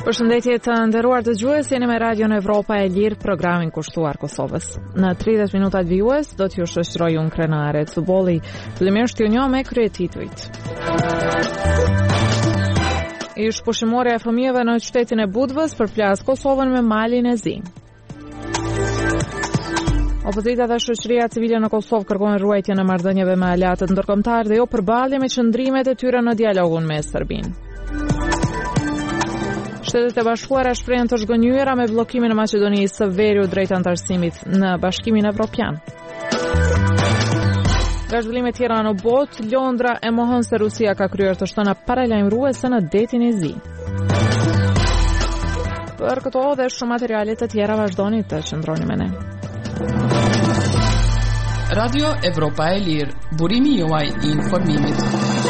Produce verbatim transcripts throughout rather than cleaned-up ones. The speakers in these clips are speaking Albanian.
Përshëndetje të nderuar dëgjues, jeni me Radion Evropa e Lirë, programin kushtuar Kosovës. Në tridhjetë minutat vijues do t'ju shoqëroj unë krenare të futbolli. Fillimisht ju njoh me kryetitujt. Ish pushimorja e fëmijëve në qytetin e Budvës përplas Kosovën me malin e zi. Opozita dhe shoqëria civile në Kosovë kërkojnë ruajtjen e marrëdhënieve me aleatët ndërkombëtar dhe jo përballje me qëndrimet e tyre në dialogun me Serbinë. Shtetet e Bashkuara shprehen të zhgënjyera me bllokimin e Maqedonisë së Veriut drejt antarësimit në Bashkimin Evropian. Nga zhvillime tjera në botë, Londra e mohon se Rusia ka kryer të shtëna paralajmëruese në detin e zi. Për këto dhe shumë materiale të tjera vazhdoni të qëndroni me ne. Radio Evropa e Lirë, burimi juaj i informimit.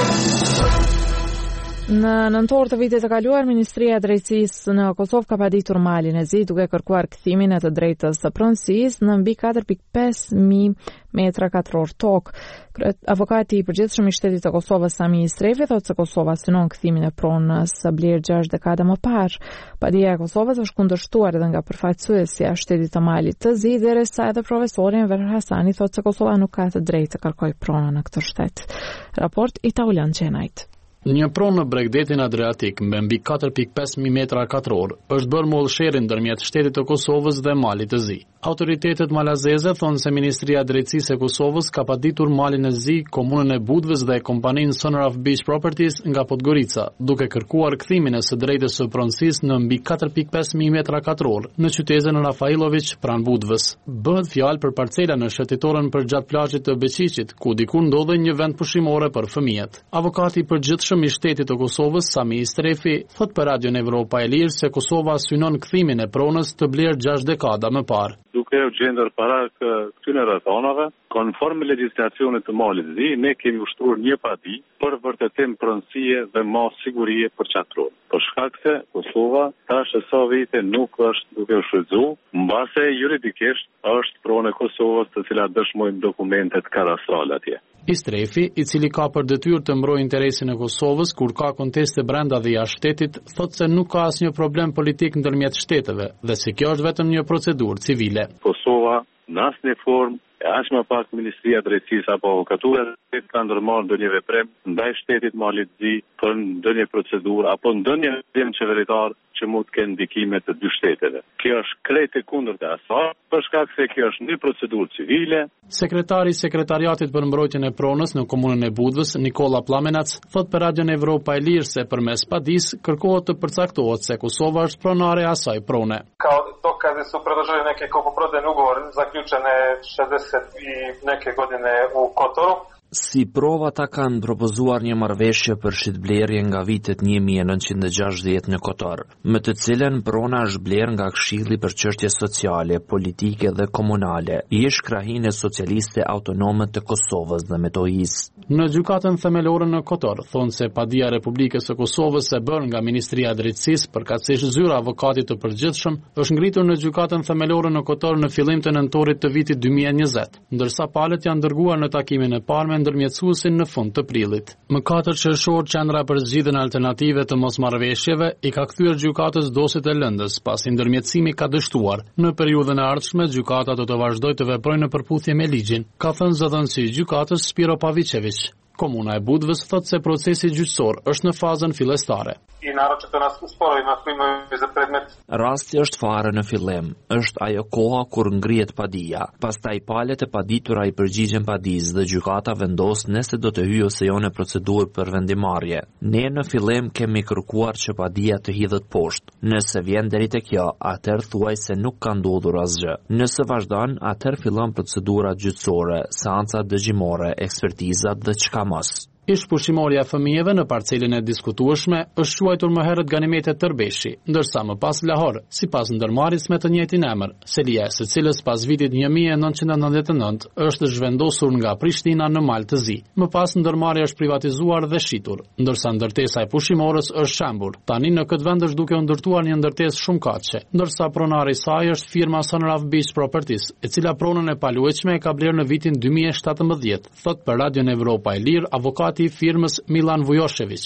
Në nëntor të vitit të kaluar, Ministria e Drejtësisë në Kosovë ka paditur malin e zi duke kërkuar kthimin e të drejtës së pronësisë në mbi katër pikë pesë mijë metra katror tokë. Avokati i përgjithshëm i shtetit të Kosovës, Sami Istrefi, thotë se Kosova synon kthimin e pronës së blerë gjashtë dekada më parë. Padia e Kosovës është kundërshtuar edhe nga përfaqësuesja e shtetit të malit të zi, derisa edhe profesori Enver Hasani thotë se Kosova nuk ka të drejtë të kërkojë pronën në këtë shtet. Raport i Taulan Çenajt. Një pronë në bregdetin Adriatik me mbi katër pikë pesë mijë metra katror është bërë mollsheri ndërmjet shtetit të Kosovës dhe malit të zi. Autoritetet malazeze thonë se Ministria e Drejtësisë e Kosovës ka paditur malin e zi, komunën e Budvës dhe kompaninë Sonaraf Beach Properties nga Podgorica, duke kërkuar kthimin e së drejtës së pronësisë në mbi katër pikë pesë mijë metra katror në qytetin Rafailović pranë Budvës. Bëhet fjalë për parcela në shëtitoren përgjatë plazhit të Beqiqit, ku diku ndodhej një vend pushimore për fëmijët. Avokati i përgjithshëm i shtetit të Kosovës, Sami Istrefi, thot për Radion Evropa e Lirë se Kosova synon kthimin e pronës të blerë gjashtë dekada më parë. Duke u gjendur para këtyre rrethonave, konform legjislacionit të malit zi, ne kemi ushtruar një padi për vërtetim pronësie dhe më sigurie për çatron. Për shkak se Kosova tash e sa vite nuk është duke u shfrytzuar, mbase juridikisht është pronë e Kosovës të cilat dëshmojnë dokumentet kadastrale atje. Istrefi, i cili ka për detyrë të mbrojë interesin e Kosovës kur ka konteste brenda dhe jashtë shtetit, thotë se nuk ka asnjë problem politik ndërmjet shteteve dhe se kjo është vetëm një procedurë civile. Kosova në asnjë formë, e aq më pak Ministria e Drejtësisë apo Avokatura ka ndërmarrë ndonjë veprim ndaj shtetit malit zi për ndonjë procedurë apo ndonjë veprim qeveritar që mund të kenë ndikime të dy shteteve. Kjo është krejt e kundërt e asaj, për shkak se kjo është një procedurë civile. Sekretari i Sekretariatit për mbrojtjen e pronës në komunën e Budvës, Nikola Plamenac, thot për Radion Evropa e Lirë se përmes padisë kërkohet të përcaktohet se Kosova është pronare e asaj prone. Kao dokazi su predložili neke kupoprodajni ugovor zaključene šezdeset i neke godine u Kotoru. Si prova ta kanë propozuar një marrëveshje për shitblerje nga vitet një mijë e nëntëqind e gjashtëdhjetë në Kotor, me të cilën prona është blerë nga Këshilli për çështje sociale, politike dhe komunale, ish krahinë socialiste autonome të Kosovës dhe Metohijisë. Në gjykatën themelore në Kotor thonë se padia e Republikës së Kosovës e bërë nga Ministria e Drejtësisë përkatësisht zyra avokatit të përgjithshëm është ngritur në gjykatën themelore në Kotor në fillim të nëntorit të vitit dy mijë e njëzet, ndërsa palët janë dërguar në takimin e parë ndërmjetësuesin në fund të prillit. Më katër qershor Qendra për zgjidhjen alternative të mosmarrëveshjeve i ka kthyer gjykatës dosit e lëndës pasi ndërmjetësimi ka dështuar. Në periudhën e ardhshme gjykata do të vazhdojë të veprojë në përputhje me ligjin, ka thënë zëdhënësi i gjykatës Spiro Pavicevic. Komuna e Budvës thotë se procesi gjyqësor është në fazën fillestare. I naročito na sporovima koji imaju za predmet. Rasti është fare në fillim, është ajo koha kur ngrihet padia. Pastaj palët e paditura i përgjigjen padisë dhe gjykata vendos nëse do të hyjë ose jo në procedurë për vendimarrje. Ne në fillim kemi kërkuar që padia të hidhet poshtë. Nëse vjen deri te kjo, atëherë thuaj se nuk ka ndodhur asgjë. Nëse vazhdon, atëherë fillon procedura gjyqësore, seanca dëgjimore, ekspertizat dhe çka mos. Ish pushimorja e fëmijëve në parcelën e diskutueshme është quajtur më herët Ganimete Tërbeshi, ndërsa më pas Lahor, sipas ndërmarrjes me të njëjtin emër, Selia, së cilës pas vitit një mijë e nëntëqind e nëntëdhjetë e nëntë është zhvendosur nga Prishtina në Mal të Zi. Më pas ndërmarrja është privatizuar dhe shitur, ndërsa ndërtesa e pushimorës është shembur. Tani në këtë vend është duke u ndërtuar një ndërtesë shumë kaqe, ndërsa pronari i saj është firma Sonaraf Beach Properties, e cila pronën e paluajtshme e ka blerë në vitin dy mijë e shtatëmbëdhjetë, thot për Radion Evropa e Lirë avokat i firmës Milan Vujoshević.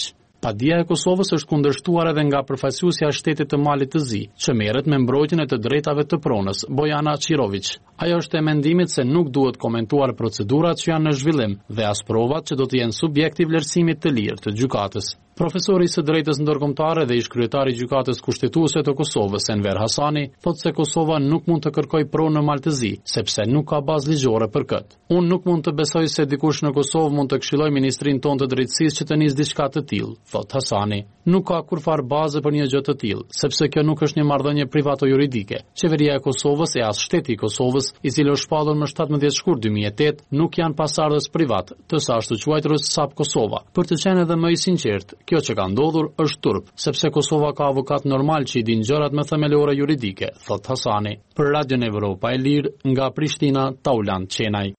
Padia e Kosovës është kundërshtuar edhe nga përfaqësuesja e Shtetit të Malit të Zi, që merret me mbrojtjen e të drejtave të pronës, Bojana Qirović. Ajo është e mendimit se nuk duhet komentuar procedurat që janë në zhvillim dhe as provat që do të jenë subjekti i vlerësimit të lirë të gjykatës. Profesori i së drejtës ndërkombëtare dhe ish kryetari i gjykatës kushtetuese të Kosovës, Enver Hasani, thotë se Kosova nuk mund të kërkojë pronë në Maltëzi, sepse nuk ka bazë ligjore për këtë. Unë nuk mund të besoj se dikush në Kosovë mund të këshillojë ministrin tonë të drejtësisë që të nisë diçka të tillë, thotë Hasani. Nuk ka kurfar bazë për një gjë të tillë, sepse kjo nuk është një marrëdhënie privato-juridike. Qeveria e Kosovës e as Shteti i Kosovës, i cili është shpallur më shtatëmbëdhjetë shkurt dy mijë e tetë, nuk janë pasardhës privat të sa ashtu quajturës S A P Kosova. Për të qenë edhe më i sinqert, kjo që ka ndodhur është turp, sepse Kosova ka avokat normal që i din gjërat më themelore juridike, thot Hasani. Për Radion Evropa e Lirë, nga Prishtina, Taulant Qenaj.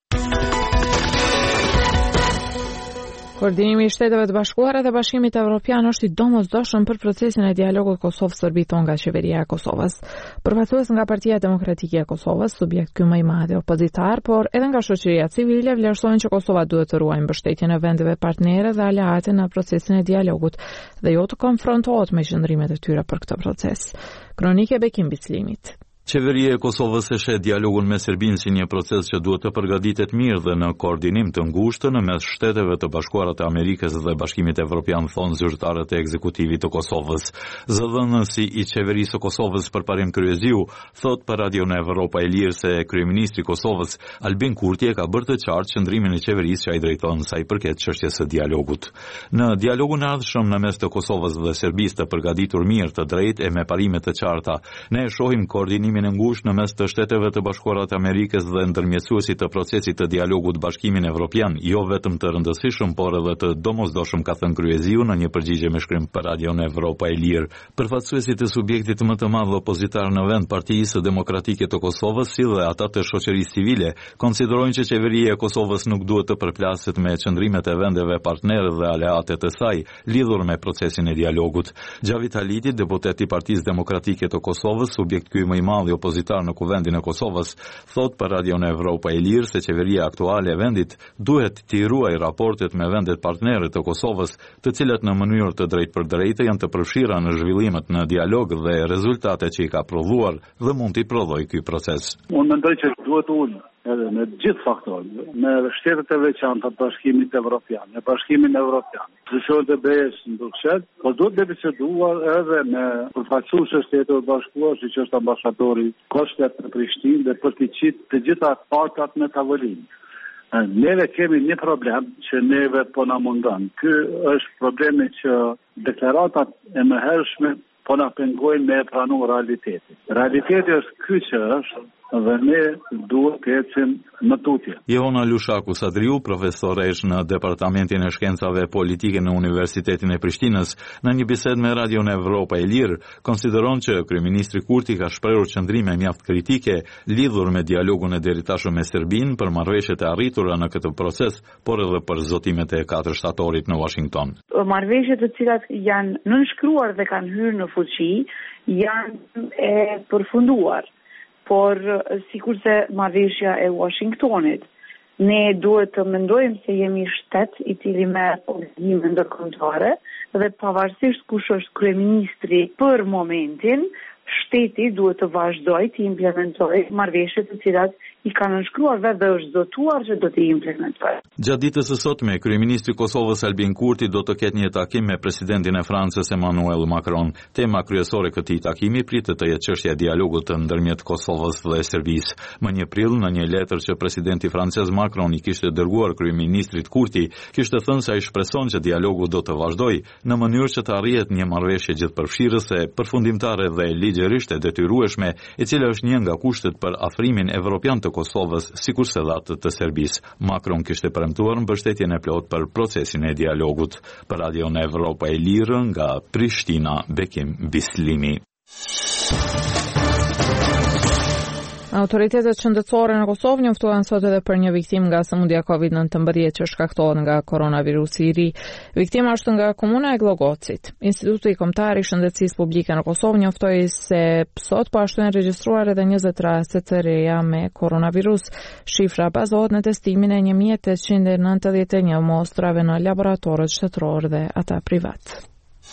Koordinimi i Shteteve të Bashkuara dhe Bashkimit Evropian është i domosdoshëm për procesin e dialogut Kosovë-Serbi tonë nga qeveria e Kosovës. Përfaqësues nga Partia Demokratike e Kosovës, subjekt ky më i madh opozitar, por edhe nga shoqëria civile vlerësojnë që Kosova duhet të ruajë mbështetjen e vendeve partnere dhe aleate në procesin e dialogut dhe jo të konfrontohet me qëndrimet e tyre për këtë proces. Kronike Bekim Bislimit. Qeveria e Kosovës e sheh dialogun me Serbinë si një proces që duhet të përgatitet mirë dhe në koordinim të ngushtë në mes Shteteve të Bashkuara të Amerikës dhe Bashkimit Evropian, thonë zyrtarët e ekzekutivit të Kosovës. Zëdhënësi i qeverisë së Kosovës Përparim Kryeziu thot për Radion Evropa e Lirë se kryeministri i Kosovës Albin Kurti e ka bërë të qartë qëndrimin e qeverisë që ai drejton sa i përket çështjes së dialogut. Në dialogun e ardhshëm në mes të Kosovës dhe Serbisë të përgatitur mirë, të drejtë e me parime të qarta, ne e shohim koordinimin e ngushtë në mes të Shteteve të Bashkuara të Amerikës dhe ndërmjetësuesit të procesit të dialogut Bashkimin Evropian, jo vetëm të rëndësishëm, por edhe të domosdoshëm, ka thënë Kryeziu në një përgjigje me shkrim për Radion Evropa e Lirë. Përfaqësuesit e subjektit më të madh opozitar në vend, Partisë Demokratike të Kosovës, si dhe ata të shoqërisë civile, konsiderojnë që qeveria e Kosovës nuk duhet të përplaset me qëndrimet e vendeve partnerë dhe aleate të saj lidhur me procesin e dialogut. Xhavit Haliti, deputet i Partisë Demokratike të Kosovës, subjekt ky më i madh opozitar në Kuvendin e Kosovës, thot për Radion Evropa e Lirë se qeveria aktuale e vendit duhet të ruajë raportet me vendet partnere të Kosovës, të cilat në mënyrë të drejtë për drejtë janë të përfshira në zhvillimet në dialog dhe rezultate që i ka prodhuar dhe mund t'i prodhojë ky proces. Unë mendoj që duhet unë edhe në gjithë faktorët, me shtetet e veçanta të Bashkimit Evropian, me Bashkimin Evropian, dyshojnë të bëjës në dukshet, po duhet të biseduar edhe me përfaqësues të Shteteve të Bashkuara, siç është ambasadori Koshtet në Prishtinë, dhe për të qitë të gjitha partat në tavolinë. Neve kemi një problem që neve po na mungon. Ky është problemi që deklaratat e mëhershme po na pengojnë me pranu realitetin. Realiteti është ky që është dhe ne duhet të ecim në tutje. Jehona Lushaku Sadriu, profesores në Departamentin e Shkencave Politike në Universitetin e Prishtinës, në një bisedë me Radion Evropa e Lirë, konsideron që kryeministri Kurti ka shprehur qëndrime mjaft kritike lidhur me dialogun e deritashëm me Serbinë për marrëveshjet e arritura në këtë proces, por edhe për zotimet e katër shtatorit në Washington. Marrëveshjet të cilat janë nënshkruar dhe kanë hyrë në fuqi janë e përfunduar. Por sikurse marrëveshja e Washingtonit, ne duhet të mendojmë se jemi shtet i cili merr obligime ndërkombëtare dhe pavarësisht kush është kryeministri për momentin, shteti duhet të vazhdojë të implementojë marrëveshjet të cilat i kanë nënshkruar vetë dhe është zotuar që do të implementojë. Gjatë ditës së sotme, kryeministri i Kosovës Albin Kurti do të ketë një takim me presidentin e Francës Emmanuel Macron. Tema kryesore e këtij takimi pritet të jetë çështja e dialogut ndërmjet Kosovës dhe Serbisë. Më një prill, në një letër që presidenti francez Macron i kishte dërguar kryeministrit Kurti, kishte thënë se ai shpreson që dialogu do të vazhdojë në mënyrë që të arrihet një marrëveshje gjithëpërfshirëse, përfundimtare dhe ligjërisht e detyrueshme, e cila është një nga kushtet për afrimin evropian të Kosovës, sikurse dhe atë të Serbisë. Macron kishte premtuar mbështetjen e plotë për procesin e dialogut. Për Radion Evropa e Lirë, nga Prishtina, Bekim Bislimi. Autoritetet shëndetësore në Kosovë njoftuan sot edhe për një viktim nga sëmundja kovid nëntëmbëdhjetë që shkaktohet nga koronavirusi i ri. Viktima është nga komuna e Glogocit. Instituti Kombëtar i Shëndetësisë Publike në Kosovë njoftoi se sot po ashtu janë regjistruar edhe njëzet raste të reja me koronavirus. Shifra bazohet në testimin e një mijë e tetëqind e nëntëdhjetë e një mostrave në laboratorët shtetëror dhe ata privat.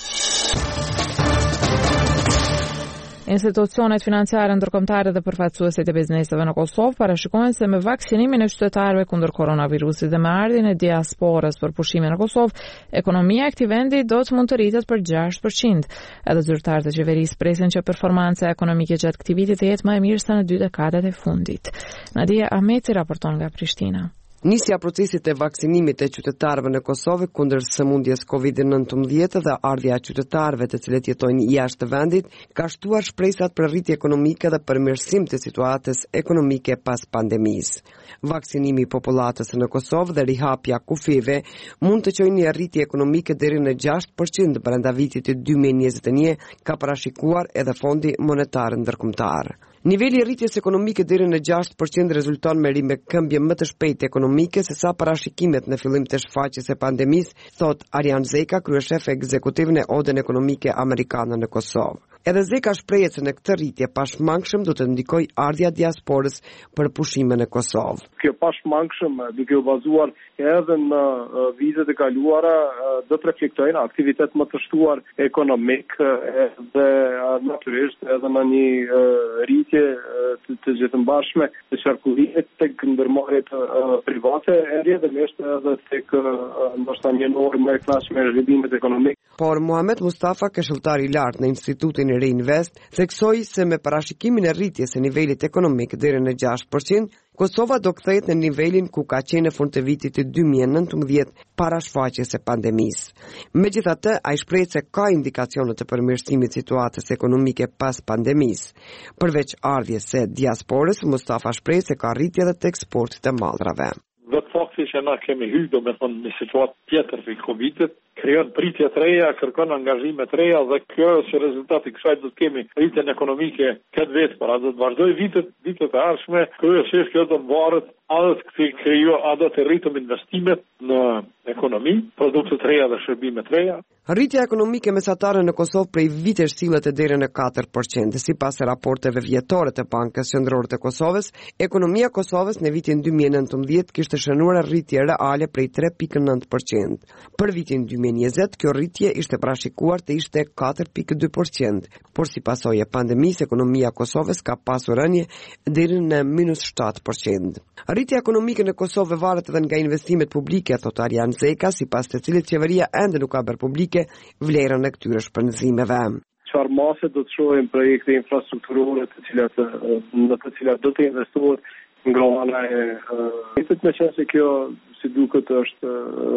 Institucionet financiare ndërkombëtare dhe përfaqësuesit e bizneseve në Kosovë parashikojnë se me vaksinimin e qytetarëve kundër koronavirusit dhe me ardhin e diasporës për pushimin në Kosovë, ekonomia e këtij vendi do të mund të rritet për gjashtë përqind. Edhe zyrtarët e qeverisë presin që performanca ekonomike gjatë këtij viti të jetë më e mirë se në dy dekadat e fundit. Nadia Ahmeti raporton nga Prishtina. Nisja procesit e vaksinimit të qytetarëve në Kosovë kundër sëmundjes kovid nëntëmbëdhjetë dhe ardhja e qytetarëve të cilët jetojnë jashtë vendit ka shtuar shpresat për rritje ekonomike dhe përmirësim të situatës ekonomike pas pandemisë. Vaksinimi i popullatës në Kosovë dhe rihapja kufive mund të çojnë një rritje ekonomike deri në gjashtë përqind brenda vitit të dy mijë e njëzet e një, ka parashikuar edhe Fondi Monetar Ndërkombëtar. Niveli i rritjes ekonomike deri në gjashtë përqind rezulton me rime këmbje më të shpejtë ekonomike se sa parashikimet në fillim të shfaqjes së pandemisë, thot Arjan Zeka, kryeshef ekzekutiv në Odën Ekonomike Amerikane në Kosovë. Edhe Zeka shprehet se në këtë rritje pashmangshëm do të ndikojë ardhja diasporës për pushime në Kosovë. Kjo pashmangshëm duke u bazuar edhe në uh, vitet e kaluara uh, do të reflektojnë aktivitet më të shtuar ekonomik uh, dhe uh, natyrisht edhe në një uh, rritje uh, të, të gjithëmbashme të qarkullimit tek ndërmarrjet uh, private e rrjedhëmisht edhe tek uh, ndoshta një normë më e klasshme e zhvillimit ekonomik. Por Muhamet Mustafa, këshilltar i lartë në Institutin Reinvest, theksoi se me parashikimin e rritjes së nivelit ekonomik deri në gjashtë përqind, Kosova do kthehet në nivelin ku ka qenë në fund të vitit të dy mijë e nëntëmbëdhjetë para shfaqjes së pandemisë. Megjithatë, ai shpreh se ka indikacione të përmirësimit të situatës ekonomike pas pandemisë. Përveç ardhjes së diasporës, Mustafa shpreh se ka rritje edhe të eksportit të mallrave. Vetë fakti që na kemi hyrë do me thonë në situatë tjetër të Covidit, krijon pritje të reja, kërkon angazhime të reja dhe kjo është rezultati i kësaj do të kemi rritjen ekonomike këtë vit, para do të vazhdoj vitet vitet e ardhshme, kryesisht kjo do të varet edhe të krijo edhe të rritëm investimet në ekonomi, produkte të reja dhe shërbime të reja. Rritja ekonomike mesatare në Kosovë prej vitesh sillet deri në katër përqind. Sipas raporteve vjetore të Bankës Qendrore të Kosovës, ekonomia e Kosovës në vitin dy mijë e nëntëmbëdhjetë kishte shënuar rritje reale prej tre pikë nëntë përqind. Për vitin dy mijë e njëzet, kjo rritje ishte parashikuar të ishte katër pikë dy përqind, por si pasojë e pandemisë, ekonomia e Kosovës ka pasur rënje deri në minus shtatë përqind. Rritja ekonomike në Kosovë varet edhe nga investimet publike, thot Arjan Zeka, sipas të cilit qeveria ende nuk ka bërë publike vlerën e këtyre shpenzimeve. Çfarë mase do të shohim projekte infrastrukturore të cilat në të cilat do të investohet nga ana e vetë me çështje kjo si duket është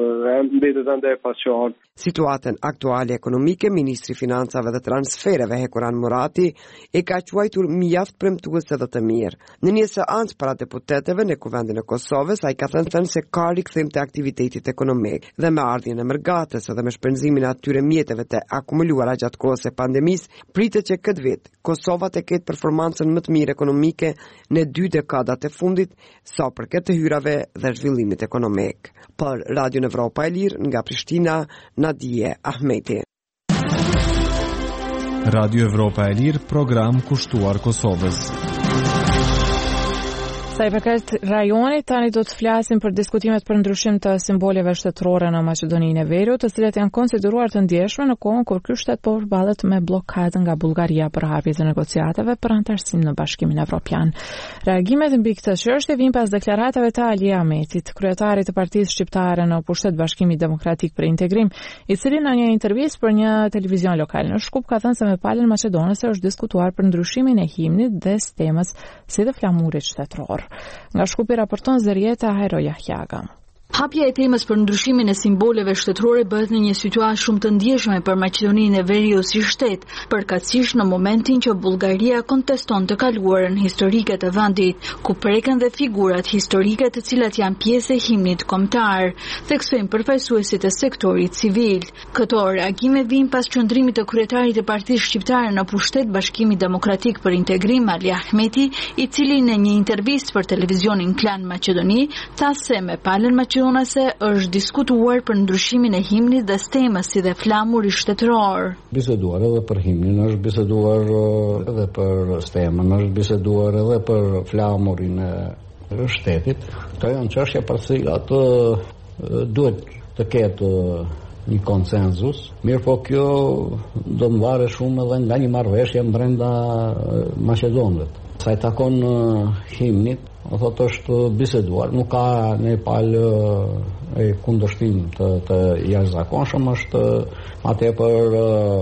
mbetet ende e pasqyrtuar. Situatën aktuale ekonomike, ministri i financave dhe transfereve Hekuran Murati e ka quajtur mjaft premtuese dhe të mirë. Në një seancë para deputetëve në Kuvendin e Kosovës, ai ka thënë se ka rikthim të aktivitetit ekonomik dhe me ardhjen e mërgatës dhe me shpenzimin e atyre mjeteve të akumuluara gjatë kohës së pandemisë, pritet që këtë vit Kosova të ketë performancën më të mirë ekonomike në dy dekadat e fundit sa përket të hyrave dhe zhvillimit ekonomik. Për Radio Evropa e Lirë nga Prishtina, Nadia Ahmeti. Radio Evropa e Lirë, program kushtuar Kosovës. Sa i përket rajonit, tani do të flasim për diskutimet për ndryshim të simboleve shtetërore në Maqedoninë e Veriut, të cilat janë konsideruar të ndjeshme në kohën kur ky shtet po përballet me blokadën nga Bullgaria për hapjen e negociatave për antarësim në Bashkimin Evropian. Reagimet mbi këtë çështje vijnë pas deklaratave të Ali Ahmetit, kryetarit të Partisë Shqiptare në pushtet Bashkimit Demokratik për Integrim, i cili në një intervistë për një televizion lokal në Shkup ka thënë se me palën maqedonese është diskutuar për ndryshimin e himnit dhe stemës si dhe flamurit shtetëror. Nga Shkupi raporton Zerieta Hajro Jahjaga. Hapja e temës për ndryshimin e simboleve shtetërore bëhet në një situatë shumë të ndjeshme për Maqedoninë e Veriut si shtet, përkatësisht në momentin që Bullgaria konteston të kaluarën historike të vendit, ku preken dhe figurat historike të cilat janë pjesë e himnit kombëtar, theksojnë përfaqësuesit e sektorit civil. Këto reagime vijnë pas qëndrimit të kryetarit të Partisë Shqiptare në pushtet Bashkimit Demokratik për Integrim, Ali Ahmeti, i cili në një intervistë për televizionin Klan Maqedoni tha se me palën Maqedonese është diskutuar për ndryshimin e himnit dhe stemës si dhe flamurit shtetëror. Biseduar edhe për himnin, është biseduar edhe për stemën, është biseduar edhe për flamurin e shtetit. Këto janë çështje për cilat duhet të ketë një konsenzus. Mirë po kjo do të varet shumë edhe nga një marrëveshje brenda Maqedonisë. Sa i takon himnit, o thotë është biseduar, nuk ka në palë e kundërshtim të, të jashtëzakonshëm, është më tepër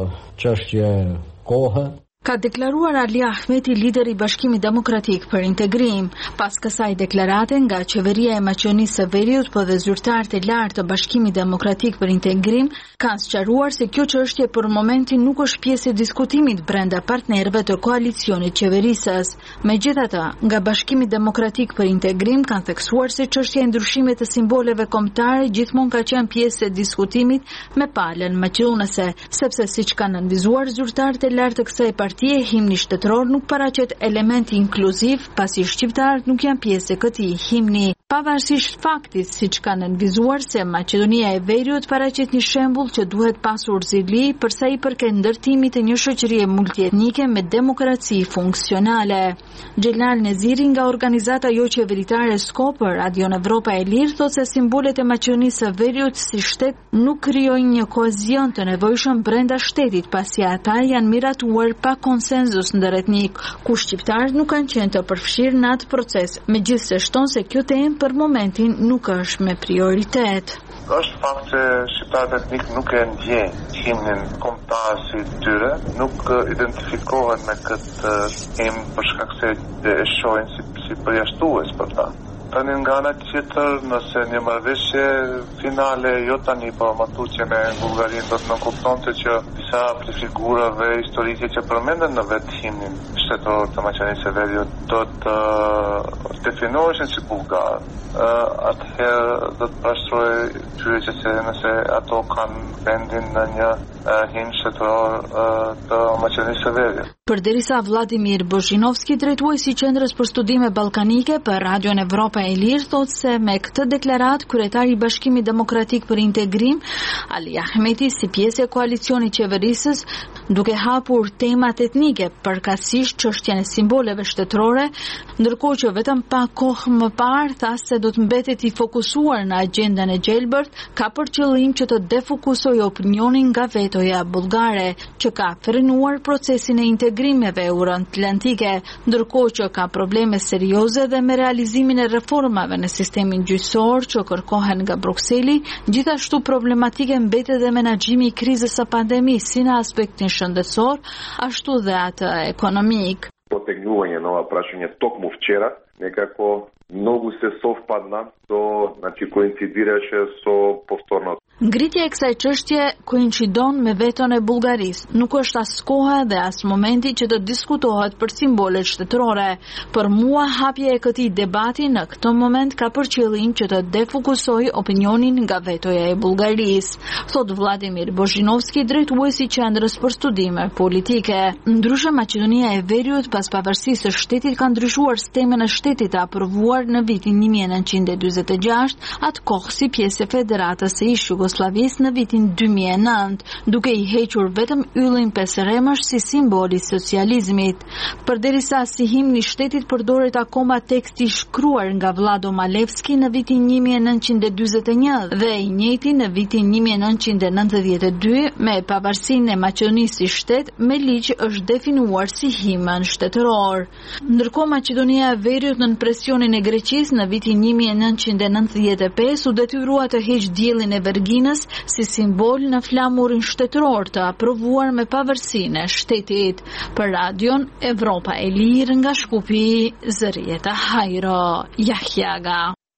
çështje kohe. Ka deklaruar Ali Ahmeti, lideri i Bashkimit Demokratik për Integrim, pas kësaj deklarate nga qeveria e Maqedonisë së Veriut, po dhe zyrtarët e lartë të Bashkimit Demokratik për Integrim kanë sqaruar se kjo çështje për momentin nuk është pjesë e diskutimit brenda partnerëve të koalicionit qeverisës. Megjithatë, nga Bashkimi Demokratik për Integrim kanë theksuar se çështja e ndryshimit të simboleve kombëtare gjithmonë ka qenë pjesë e diskutimit me palën maqedonese, sepse siç kanë nënvizuar zyrtarët e lartë të kësaj partie, himni shtetëror nuk paraqet elementi inkluziv, pasi shqiptarët nuk janë pjesë e këtij himni. Pavarësisht faktit, siç kanë nënvizuar se Maqedonia e Veriut paraqet një shembull që duhet pasur zili për sa i përket ndërtimit të një shoqërie multietnike me demokraci funksionale. Xhelal Neziri nga organizata jo qeveritare Skop për Radion Evropa e Lirë thotë se simbolet e Maqedonisë së Veriut si shtet nuk krijojnë një kohezion të nevojshëm brenda shtetit, pasi ata janë miratuar pa konsenzus ndëretnik, ku shqiptarët nuk kanë qenë të përfshirë në atë proces, megjithse shton se kjo temë për momentin nuk është me prioritet. Është fakt që shqiptarët etnik nuk e ndjejnë himnin kombëtar si tyre, nuk identifikohen me këtë himn për shkak se e shohin si, si përjashtues për ta. Tani nga ana tjetër, nëse një marrëveshje finale jo tani, po më tutje me Bullgarinë do të nënkuptonte që disa prej figurave historike që përmenden në vetë himnin shtetëror të Maqedonisë së Veriut do të uh, definoheshin si bullgar. Uh, atëherë do të pashtroj pyetje se nëse ato kanë vendin në një uh, himn shtetëror uh, të Maqedonisë së Veriut. Përderisa Vladimir Bozhinovski, drejtuesi i Qendrës për Studime Ballkanike për Radion Evropa e Lirë, thotë se me këtë deklaratë kryetari i Bashkimit Demokratik për Integrim, Ali Ahmeti, si pjesë e koalicionit qeverisës, duke hapur temat etnike, përkatësisht çështjen e simboleve shtetërore, ndërkohë që vetëm pak kohë më parë tha se do të mbetet i fokusuar në agjendën e gjelbërt, ka për qëllim që të defokusojë opinionin nga vetoja bullgare, që ka frenuar procesin e integrimeve euroatlantike, ndërkohë që ka probleme serioze dhe me realizimin e reformave në sistemin gjyqësor që kërkohen nga Brukseli, gjithashtu problematike mbetet dhe menaxhimi i krizës së pandemisë, si në aspektin shëndetësor, ashtu dhe atë ekonomik. Потегнување на ова прашање токму вчера, некако многу се совпадна до, значи коинцидираше со повторното. Ngritja e kësaj çështje koincidon me veton e Bullgarisë. Nuk është as koha dhe as momenti që të diskutohet për simbolet shtetërore. Për mua, hapja e këtij debati në këtë moment ka për qëllim që të defokusojë opinionin nga vetoja e Bullgarisë, thot Vladimir Bozhinovski, drejtuesi i Qendrës për Studime Politike. Ndryshe, Maqedonia e Veriut pas pavarësisë së shtetit ka ndryshuar sistemin e shtetit të aprovuar në vitin një mijë e nëntëqind e dyzet e gjashtë, atë kohë si pjesë e Federatës së ish Jugosllavisë në vitin dy mijë e nëntë, duke i hequr vetëm yllin pesëremësh si simboli i socializmit. Përderisa si himni i shtetit përdoret akoma teksti i shkruar nga Vlado Malevski në vitin një mijë e nëntëqind e dyzet e një dhe i njëjti në vitin një mijë e nëntëqind e nëntëdhjetë e dy, me pavarësinë e Maqedonisë si shtet, me ligj është definuar si himn shtetëror. Ndërkohë, Maqedonia e Veriut nën presionin e Greqisë në vitin një mijë e nëntëqind e nëntëdhjetë e pesë u detyrua të heqë diellin e Verginës si simbol në flamurin shtetëror të aprovuar me pavarësinë e shtetit. Për Radion Evropa e Lirë nga Shkupi, Zërieta Hajro, Jahjaga.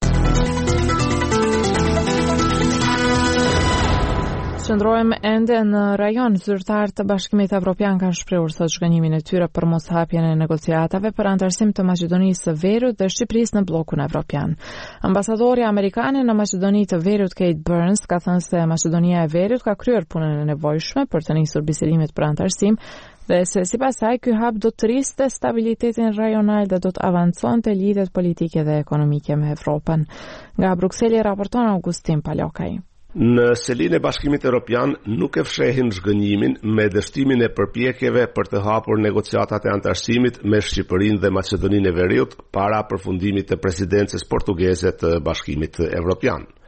Qëndrojmë ende në rajon. Zyrtarët të Bashkimit Evropian kanë shprehur sot zhgënjimin e tyre për moshapjen e negociatave për antarësim të Maqedonisë së Veriut dhe Shqipërisë në bllokun evropian. Ambasadori amerikan në Maqedoni të Veriut Kate Burns ka thënë se Maqedonia e Veriut ka kryer punën e nevojshme për të nisur bisedimet për antarësim dhe se sipas saj ky hap do të rriste stabilitetin rajonal dhe do të avanconte lidhjet politike dhe ekonomike me Evropën. Nga Brukseli raporton Augustin Palokaj. Në selinë e Bashkimit Evropian nuk e fshehin zhgënjimin me dështimin e përpjekjeve për të hapur negociatat e antarësimit me Shqipërinë dhe Maqedoninë e Veriut para përfundimit të presidencës portugeze të Bashkimit Evropian.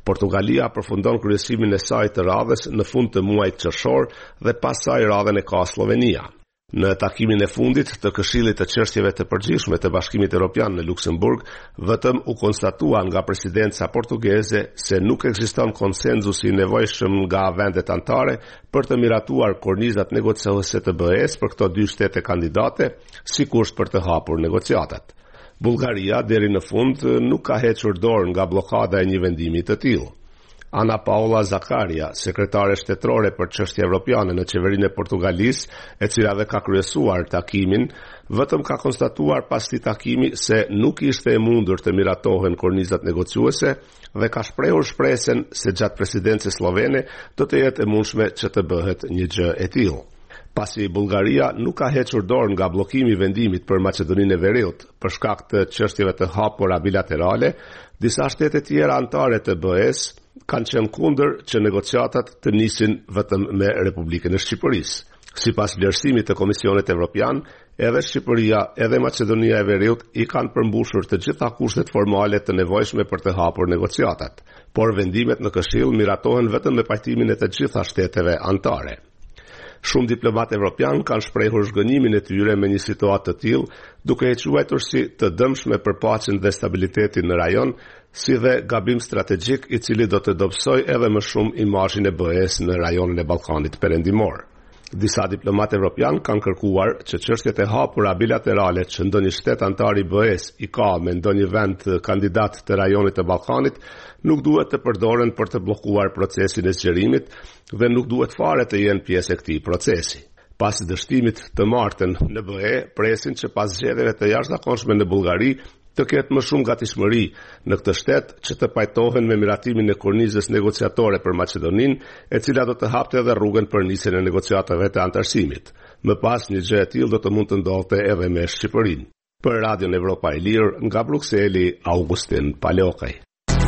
Portugalia përfundon kryesimin e saj të radhës në fund të muajit qershor dhe pas saj radhën e ka Slovenia. Në takimin e fundit të Këshillit të Çështjeve të Përgjithshme të Bashkimit Evropian në Luksemburg, vetëm u konstatua nga presidenca portugeze se nuk ekziston konsenzus i nevojshëm nga vendet anëtare për të miratuar kornizat negociuese të B E-s për këto dy shtete kandidate, si kusht për të hapur negociatat. Bullgaria deri në fund nuk ka hequr dorë nga bllokada e një vendimi të tillë. Ana Paula Zakaria, sekretare shtetërore për çështje evropiane në qeverinë e Portugalisë, e cila dhe ka kryesuar takimin, vetëm ka konstatuar pas këtij takimi se nuk ishte e mundur të miratohen kornizat negociuese dhe ka shprehur shpresën se gjatë presidencës slovene do të jetë e mundshme që të bëhet një gjë e tillë. Pasi Bullgaria nuk ka hequr dorë nga bllokimi i vendimit për Maqedoninë e Veriut për shkak të çështjeve të hapura bilaterale, disa shtete tjera anëtare të B E-s kanë qenë kundër që negociatat të nisin vetëm me Republikën e Shqipërisë. Sipas vlerësimit të Komisionit Evropian, edhe Shqipëria edhe Maqedonia e Veriut i kanë përmbushur të gjitha kushtet formale të nevojshme për të hapur negociatat, por vendimet në Këshill miratohen vetëm me pajtimin e të gjitha shteteve anëtare. Shumë diplomatë evropian kanë shprehur zhgënjimin e tyre me një situatë të tillë, duke e quajtur si të dëmshme për paqen dhe stabilitetin në rajon, si dhe gabim strategjik i cili do të dobësojë edhe më shumë imazhin e B E-s në rajonin e Ballkanit Perëndimor. Disa diplomatë evropian kanë kërkuar që çështjet e hapura bilaterale që ndonjë shtet antar i B E-s i ka me ndonjë vend kandidat të rajonit të Ballkanit nuk duhet të përdoren për të bllokuar procesin e zgjerimit dhe nuk duhet fare të jenë pjesë e këtij procesi. Pas dështimit të martën në B E, presin që pas zgjedhjeve të jashtëzakonshme në Bullgari të ketë më shumë gatishmëri në këtë shtet që të pajtohen me miratimin e kornizës negociatore për Maqedoninë, e cila do të hapte edhe rrugën për nisjen e negociatave të antarësimit. Më pas një gjë e tillë do të mund të ndodhte edhe me Shqipërinë. Për Radion Evropa e Lirë, nga Brukseli, Augustin Palokaj.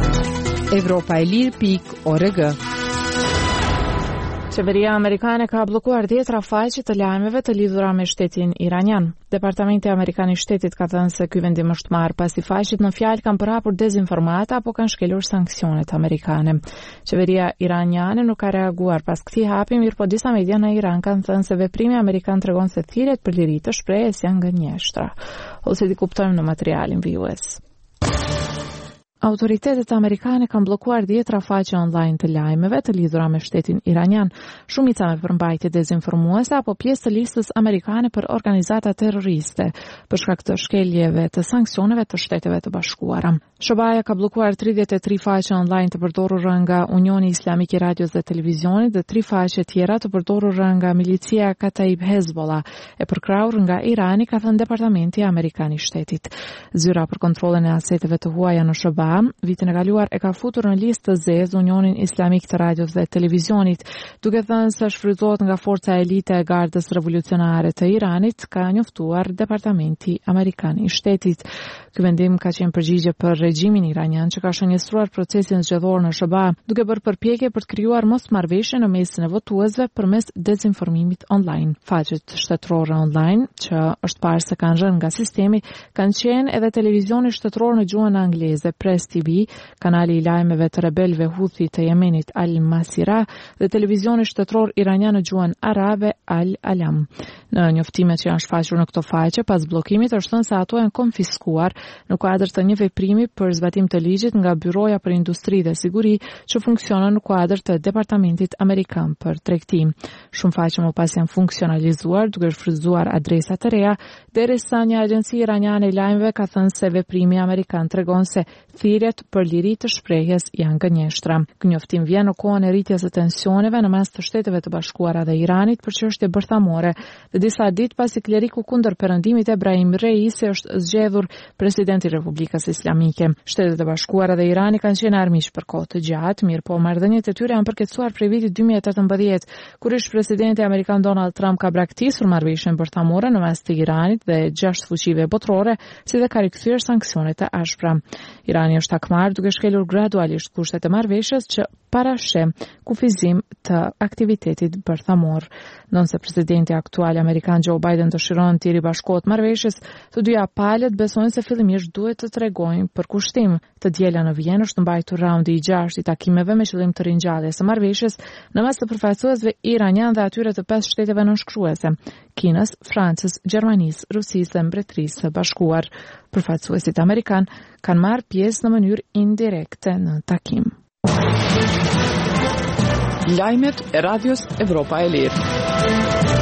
Evropa e Lirë pikë org. Qeveria amerikane ka bllokuar dhjetra faqe të lajmeve të lidhura me shtetin iranian. Departamenti amerikan i shtetit ka thënë se ky vendim është marrë pasi faqet në fjalë kanë përhapur dezinformata apo kanë shkelur sanksionet amerikane. Qeveria iraniane nuk ka reaguar pas këtij hapi, mirë po disa media në Iran kanë thënë se veprimi amerikan tregon se thirrjet për liri të shprehjes janë gënjeshtra. Ose di kuptojmë në materialin vijues. Autoritetet amerikane kanë bllokuar dhjetra faqe online të lajmeve të lidhura me shtetin iranian, shumica me përmbajtje dezinformuese apo pjesë të listës amerikane për organizata terroriste, për shkak të shkeljeve të sanksioneve të Shteteve të Bashkuara. S B A-ja ka bllokuar tridhjetë e tre faqe online të përdorura nga Unioni Islamik i Radios dhe Televizionit dhe tre faqe tjera të përdorura nga milicia Kataib Hezbollah, e përkrahur nga Irani, ka thënë Departamenti Amerikan i Shtetit. Zyra për kontrollin e aseteve të huaja në S B A vitin e kaluar e ka futur në listë të zezë Unionin Islamik të Radios dhe Televizionit, duke thënë se shfrytëzohet nga forca elite e Gardës Revolucionare të Iranit, ka njoftuar Departamenti Amerikan i Shtetit. Ky vendim ka qenë përgjigje për regjimin iranian që ka shënjestruar procesin zgjedhor në S B A, duke bërë përpjekje për të krijuar mosmarrëveshje në mesin e votuesve përmes dezinformimit online. Faqet shtetërore online, që është parë se kanë rënë nga sistemi, kanë qenë edhe televizioni shtetëror në gjuhën angleze Press T V, kanali i lajmeve të rebelëve Houthi të Yemenit Al Masira dhe televizioni shtetëror iranian në gjuhën arabe Al Alam. Në njoftimet që janë shfaqur në këto faqe pas bllokimit është thënë se ato janë konfiskuar në kuadër të një veprimi për zbatim të ligjit nga Byroja për Industri dhe Siguri që funksionon në kuadër të Departamentit Amerikan për Tregti. Shumë faqe më pas janë funksionalizuar duke shfrytëzuar adresa të reja, derisa një agjenci iraniane e lajmeve ka thënë se veprimi amerikan tregon se thirrjet për liri të shprehjes janë gënjeshtra. Ky njoftim vjen në kohën e rritjes së tensioneve në mes të Shteteve të Bashkuara dhe Iranit për çështje bërthamore dhe disa ditë pasi kleriku kundër perëndimit Ebrahim Reisi është zgjedhur presidenti i Republikës Islamike. Shtetet e Bashkuara dhe Irani kanë qenë armiq për kohë të gjatë, mirë po marrëdhëniet e tyre janë përkecuar prej vitit dy mijë e tetëmbëdhjetë, kur ish presidenti amerikan Donald Trump ka braktisur marrëveshjen bërthamore në mes të Iranit dhe gjashtë fuqive botërore, si dhe ka rikthyer sanksionet e ashpra. Irani është takmar duke shkelur gradualisht kushtet e marrëveshjes që parashë kufizim të aktivitetit bërthamor. Nëse presidenti aktual amerikan Joe Biden dëshiron të ribashkohet marrëveshjes, të dyja palët besojnë se fillimisht duhet të tregojnë për kushtim. Të diela në Vjenë është mbajtur raundi i gjashtë i takimeve me qëllim të ringjalljes së marrëveshjes në mes të përfaqësuesve iranian dhe atyre të pesë shteteve nënshkruese: Kinës, Francës, Gjermanisë, Rusisë dhe Mbretërisë së Bashkuar. Përfaqësuesit amerikan kanë marrë pjesë në mënyrë indirekte në takim. Lajmet e Radios Evropa e Lirë.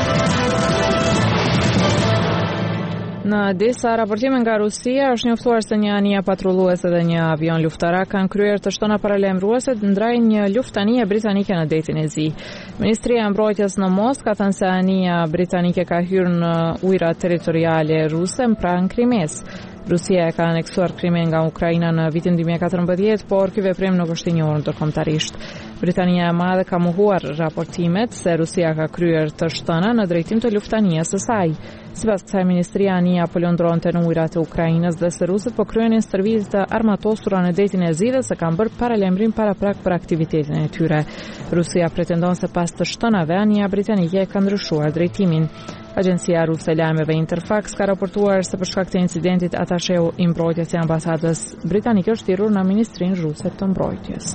Në disa raportime nga Rusia është njoftuar se një anije patrulluese dhe një avion luftarak kanë kryer të shtona paralajmëruese ndaj një luftanie britanike në detin e Zi. Ministria e Mbrojtjes në Moskë ka thënë se anija britanike ka hyrë në ujërat territoriale ruse pranë Krimes. Rusia e ka aneksuar Krimen nga Ukraina në vitin dy mijë e katërmbëdhjetë, por ky veprim nuk është i njohur ndërkombëtarisht. Britania e Madhe ka mohuar raportimet se Rusia ka kryer të shtëna në drejtim të luftanies së saj. Sipas kësaj ministria, anija po lëndronte në ujërat e Ukrainës dhe se rusët po kryenin stërvitje të armatosura në detin e Zi dhe se kanë bërë paralajmërim paraprak për aktivitetin e tyre. Rusia pretendon se pas të shtënave anija britanike ka ndryshuar drejtimin. Agjencia ruse e lajmeve Interfax ka raportuar se për shkak të incidentit atasheu i mbrojtjes së ambasadës britanike është thirrur në Ministrinë Ruse të Mbrojtjes.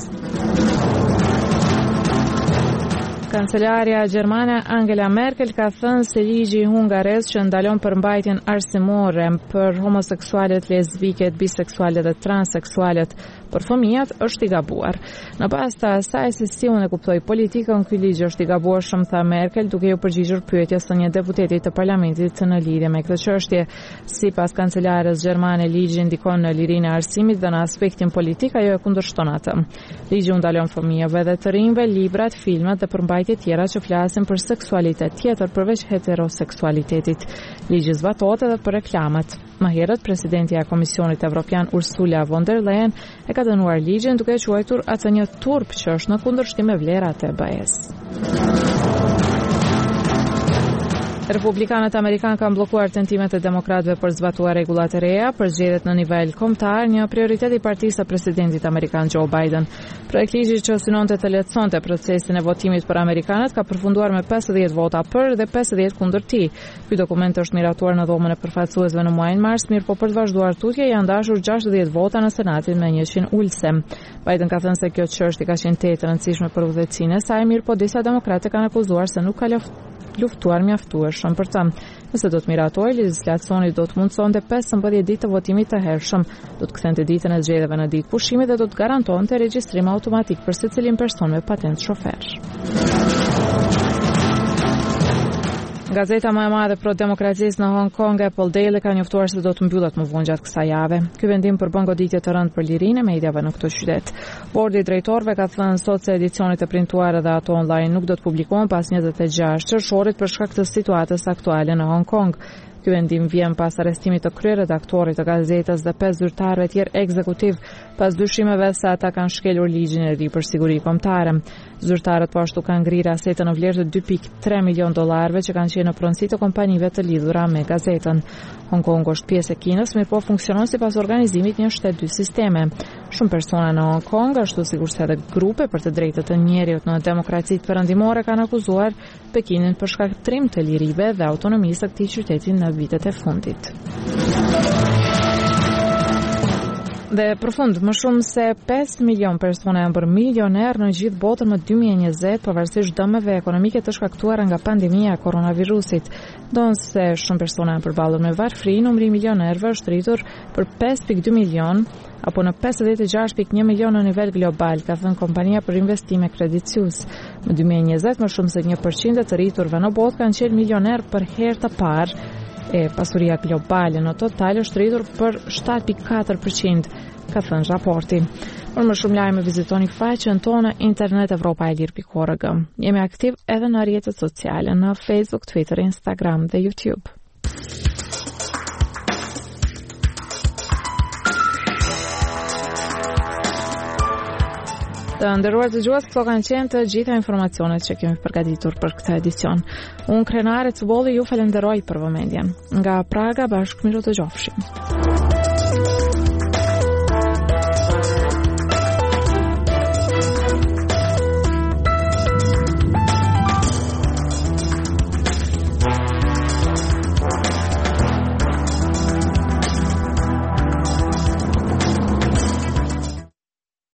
Kancelaria gjermane Angela Merkel ka thënë se ligji hungarez që ndalon përmbajtjen arsimore për homoseksualet, lesbiket, biseksualet dhe transseksualet për fëmijat është i gabuar. Në bazë të asaj se si unë e kuptoj politikën, ky ligj është i gabuarshëm, tha Merkel, duke u përgjigjur pyetjes së një deputeti të parlamentit në lidhje me këtë çështje. Sipas kancelares gjermane, ligji ndikon në lirinë e arsimit dhe në aspektin politik ajo e kundërshton atë. Ligji u ndalon fëmijëve dhe të rinjve librat, filmat dhe përmbajtje tjera që flasin për seksualitet tjetër përveç heteroseksualitetit. Ligji zbatohet edhe për reklamat. Më herët, presidentja e Komisionit Evropian Ursula von der Leyen e ka dënuar ligjin duke e quajtur atë një turp që është në kundërshtim me vlerat e B E-s. Republikanët amerikanë kanë bllokuar tentimet e demokratëve për zbatuar rregullat e reja për zgjedhjet në nivel kombëtar, një prioritet i partisë së presidentit amerikan Joe Biden. Projekt ligji që synonte të lehtësonte procesin e votimit për amerikanët ka përfunduar me pesëdhjetë vota për dhe pesëdhjetë kundër tij. Ky dokument është miratuar në dhomën e përfaqësuesve në muajin mars, mirë po për të vazhduar tutje janë dashur gjashtëdhjetë vota në Senatin me njëqind ulëse. Biden ka thënë se kjo çështje ka qenë tetë e rëndësishme për udhëhecinë e saj, mirë po disa demokratë kanë akuzuar se nuk ka luftuar mjaftueshëm për të. Nëse do të miratojë, legjislacioni do të mundsonte pesëmbëdhjetë ditë të votimit të hershëm, do të kthente ditën e zgjedhjeve në ditë pushimi dhe do të garantonte regjistrim automatik për secilin person me patent shofer. Gazeta më e madhe pro demokracisë në Hong Kong, Apple Daily, ka njoftuar se do të mbyllet më vonë gjatë kësaj jave. Ky vendim përbën goditje të rëndë për lirinë e mediave në këtë qytet. Bordi i drejtorëve ka thënë sot se edicionet e printuara dhe ato online nuk do të publikohen pas njëzet e gjashtë qershorit për shkak të situatës aktuale në Hong Kong. Ky vendim vjen pas arrestimit të kryeredaktorit të gazetës dhe pesë zyrtarëve tjerë ekzekutiv pas dyshimeve se ata kanë shkelur ligjin e ri për siguri kombëtare. Zyrtarët po ashtu kanë ngrirë asete në vlerë të dy pikë tre milion dollarëve që kanë qenë në pronësi të kompanive të lidhura me gazetën. Hong Kong është pjesë e Kinës, mirë po funksionon sipas organizimit një shtet dy sisteme. Shumë persona në Hong Kong, ashtu sikurse edhe grupe për të drejtat të njerëzit në demokracitë perëndimore kanë akuzuar Pekinin për shkatrim të lirive dhe autonomisë së këtij qyteti në vitet e fundit. Dhe për fund, më shumë se pesë milion persona janë bërë milioner në gjithë botën në dy mijë e njëzet, pavarësisht dëmeve ekonomike të shkaktuara nga pandemia e koronavirusit. Donse shumë persona janë përballur me varfëri, numri i milionerëve është rritur për pesë pikë dy milion apo në pesëdhjetë e gjashtë pikë një milion në nivel global, ka thënë kompania për investime Credit Suisse. Në dy mijë e njëzet, më shumë se një përqind të rriturve në botë kanë qenë milioner për herë të parë. E pasuria globale në total është rritur për shtatë pikë katër përqind, ka thënë raporti. Për më shumë lajme vizitoni faqen tonë internet evropa e lirë pikë org. Jemi aktiv edhe në rrjetet sociale në Facebook, Twitter, Instagram dhe YouTube. Të nderuar dëgjues, këto kanë qenë të gjitha informacionet që kemi përgatitur për këtë edicion. Unë Krenare Cubolli ju falenderoj për vëmendjen. Nga Praga, bashkë miru të gjofshim.